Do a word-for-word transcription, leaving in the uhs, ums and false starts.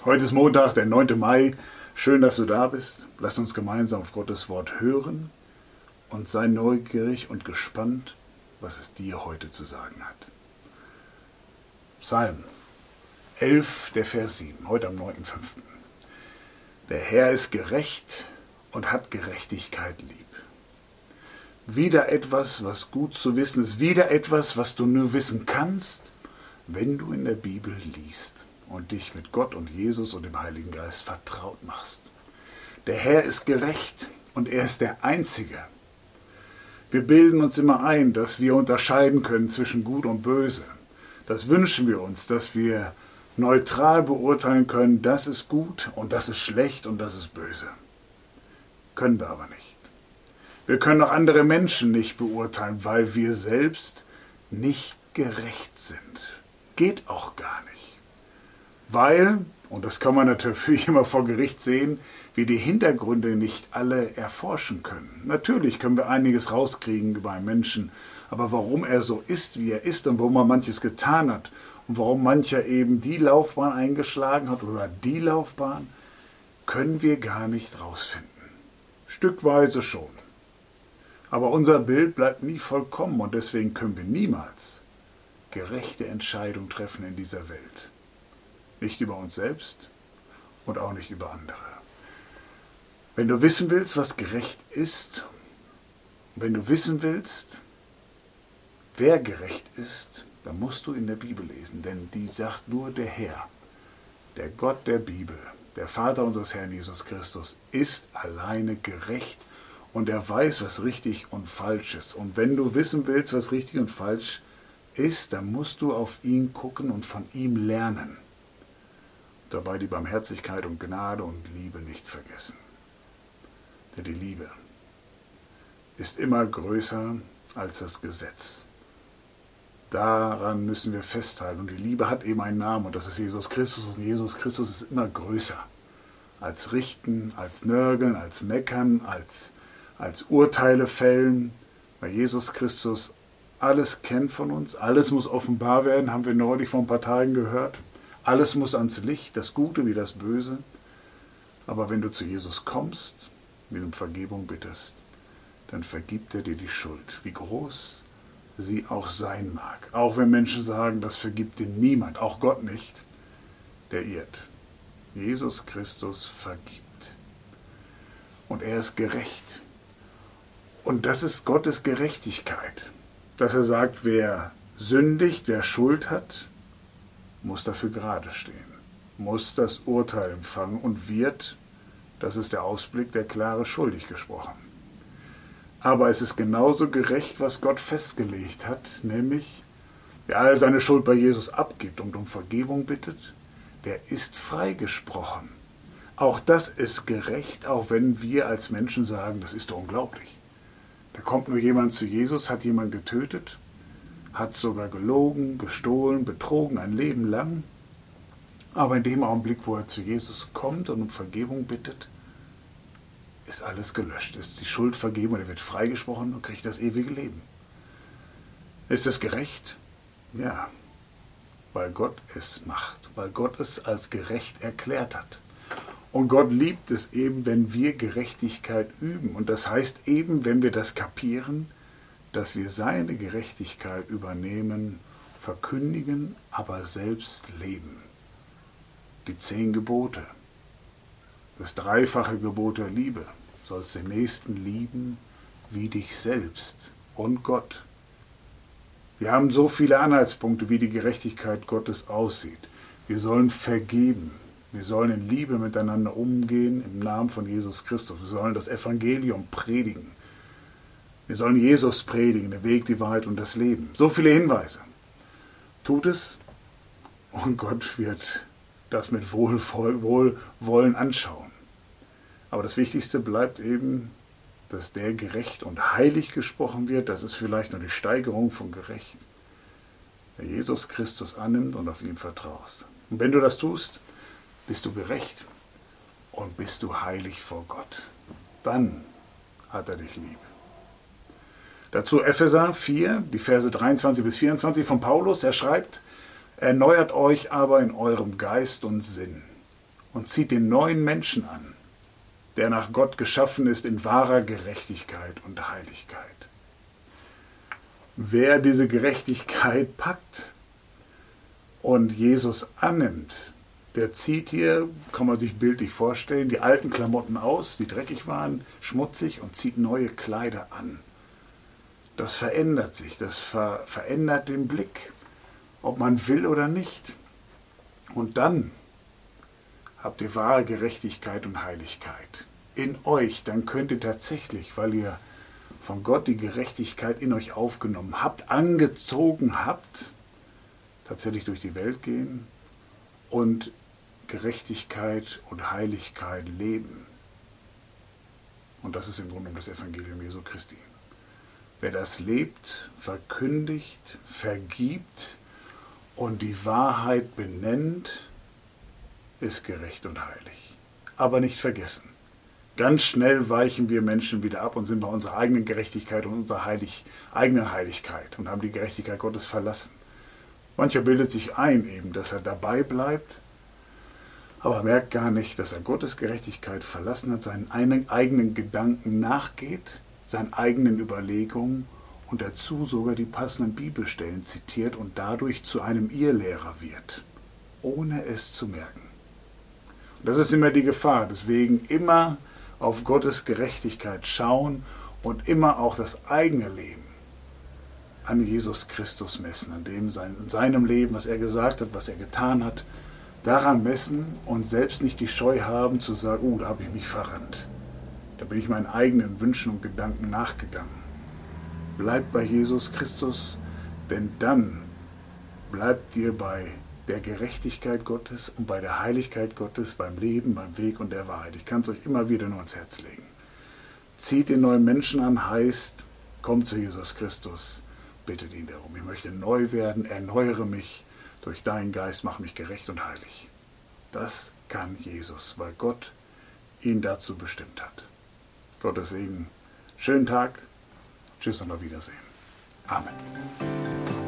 Heute ist Montag, der neunte Mai. Schön, dass du da bist. Lass uns gemeinsam auf Gottes Wort hören und sei neugierig und gespannt, was es dir heute zu sagen hat. Psalm elf, der Vers sieben, heute am neunten fünften Der Herr ist gerecht und hat Gerechtigkeit lieb. Wieder etwas, was gut zu wissen ist, wieder etwas, was du nur wissen kannst, wenn du in der Bibel liest und dich mit Gott und Jesus und dem Heiligen Geist vertraut machst. Der Herr ist gerecht und er ist der Einzige. Wir bilden uns immer ein, dass wir unterscheiden können zwischen Gut und Böse. Das wünschen wir uns, dass wir neutral beurteilen können, das ist gut und das ist schlecht und das ist böse. Können wir aber nicht. Wir können auch andere Menschen nicht beurteilen, weil wir selbst nicht gerecht sind. Geht auch gar nicht. Weil, und das kann man natürlich immer vor Gericht sehen, wir die Hintergründe nicht alle erforschen können. Natürlich können wir einiges rauskriegen über einen Menschen, aber warum er so ist, wie er ist und warum er manches getan hat und warum mancher eben die Laufbahn eingeschlagen hat oder die Laufbahn, können wir gar nicht rausfinden. Stückweise schon. Aber unser Bild bleibt nie vollkommen und deswegen können wir niemals gerechte Entscheidungen treffen in dieser Welt. Nicht über uns selbst und auch nicht über andere. Wenn du wissen willst, was gerecht ist, wenn du wissen willst, wer gerecht ist, dann musst du in der Bibel lesen, denn die sagt nur der Herr, der Gott der Bibel, der Vater unseres Herrn Jesus Christus, ist alleine gerecht. Und er weiß, was richtig und falsch ist. Und wenn du wissen willst, was richtig und falsch ist, dann musst du auf ihn gucken und von ihm lernen. Dabei die Barmherzigkeit und Gnade und Liebe nicht vergessen. Denn die Liebe ist immer größer als das Gesetz. Daran müssen wir festhalten. Und die Liebe hat eben einen Namen und das ist Jesus Christus. Und Jesus Christus ist immer größer als Richten, als Nörgeln, als Meckern, als als Urteile fällen, weil Jesus Christus alles kennt von uns, alles muss offenbar werden, haben wir neulich vor ein paar Tagen gehört. Alles muss ans Licht, das Gute wie das Böse. Aber wenn du zu Jesus kommst, mit um Vergebung bittest, dann vergibt er dir die Schuld, wie groß sie auch sein mag. Auch wenn Menschen sagen, das vergibt dir niemand, auch Gott nicht, der irrt. Jesus Christus vergibt. Und er ist gerecht. Und das ist Gottes Gerechtigkeit, dass er sagt, wer sündigt, wer Schuld hat, muss dafür gerade stehen, muss das Urteil empfangen und wird, das ist der Ausblick, der klare schuldig gesprochen. Aber es ist genauso gerecht, was Gott festgelegt hat, nämlich, wer all seine Schuld bei Jesus abgibt und um Vergebung bittet, der ist freigesprochen. Auch das ist gerecht, auch wenn wir als Menschen sagen, das ist doch unglaublich. Da kommt nur jemand zu Jesus, hat jemand getötet, hat sogar gelogen, gestohlen, betrogen, ein Leben lang. Aber in dem Augenblick, wo er zu Jesus kommt und um Vergebung bittet, ist alles gelöscht. Ist die Schuld vergeben und er wird freigesprochen und kriegt das ewige Leben. Ist das gerecht? Ja, weil Gott es macht, weil Gott es als gerecht erklärt hat. Und Gott liebt es eben, wenn wir Gerechtigkeit üben. Und das heißt eben, wenn wir das kapieren, dass wir seine Gerechtigkeit übernehmen, verkündigen, aber selbst leben. Die zehn Gebote, das dreifache Gebot der Liebe, sollst den Nächsten lieben wie dich selbst und Gott. Wir haben so viele Anhaltspunkte, wie die Gerechtigkeit Gottes aussieht. Wir sollen vergeben. Wir sollen in Liebe miteinander umgehen im Namen von Jesus Christus. Wir sollen das Evangelium predigen. Wir sollen Jesus predigen, den Weg, die Wahrheit und das Leben. So viele Hinweise. Tut es und Gott wird das mit Wohlwollen anschauen. Aber das Wichtigste bleibt eben, dass der gerecht und heilig gesprochen wird. Das ist vielleicht nur die Steigerung von gerecht. Der Jesus Christus annimmt und auf ihn vertraust. Und wenn du das tust, bist du gerecht und bist du heilig vor Gott. Dann hat er dich lieb. Dazu Epheser vier, die Verse dreiundzwanzig bis vierundzwanzig von Paulus. Er schreibt, erneuert euch aber in eurem Geist und Sinn und zieht den neuen Menschen an, der nach Gott geschaffen ist in wahrer Gerechtigkeit und Heiligkeit. Wer diese Gerechtigkeit packt und Jesus annimmt, der zieht hier, kann man sich bildlich vorstellen, die alten Klamotten aus, die dreckig waren, schmutzig, und zieht neue Kleider an. Das verändert sich, das ver- verändert den Blick, ob man will oder nicht. Und dann habt ihr wahre Gerechtigkeit und Heiligkeit in euch. Dann könnt ihr tatsächlich, weil ihr von Gott die Gerechtigkeit in euch aufgenommen habt, angezogen habt, tatsächlich durch die Welt gehen und Gerechtigkeit und Heiligkeit leben. Und das ist im Grunde das Evangelium Jesu Christi. Wer das lebt, verkündigt, vergibt und die Wahrheit benennt, ist gerecht und heilig. Aber nicht vergessen. Ganz schnell weichen wir Menschen wieder ab und sind bei unserer eigenen Gerechtigkeit und unserer Heilig, eigenen Heiligkeit und haben die Gerechtigkeit Gottes verlassen. Mancher bildet sich ein, eben, dass er dabei bleibt, aber merkt gar nicht, dass er Gottes Gerechtigkeit verlassen hat, seinen eigenen Gedanken nachgeht, seinen eigenen Überlegungen und dazu sogar die passenden Bibelstellen zitiert und dadurch zu einem Irrlehrer wird, ohne es zu merken. Und das ist immer die Gefahr, deswegen immer auf Gottes Gerechtigkeit schauen und immer auch das eigene Leben an Jesus Christus messen, an dem sein, in seinem Leben, was er gesagt hat, was er getan hat, daran messen und selbst nicht die Scheu haben zu sagen, oh, da habe ich mich verrannt. Da bin ich meinen eigenen Wünschen und Gedanken nachgegangen. Bleibt bei Jesus Christus, denn dann bleibt ihr bei der Gerechtigkeit Gottes und bei der Heiligkeit Gottes, beim Leben, beim Weg und der Wahrheit. Ich kann es euch immer wieder nur ans Herz legen. Zieht den neuen Menschen an, heißt, kommt zu Jesus Christus, bittet ihn darum. Ich möchte neu werden, erneuere mich durch deinen Geist, mach mich gerecht und heilig. Das kann Jesus, weil Gott ihn dazu bestimmt hat. Gottes Segen. Schönen Tag. Tschüss und auf Wiedersehen. Amen.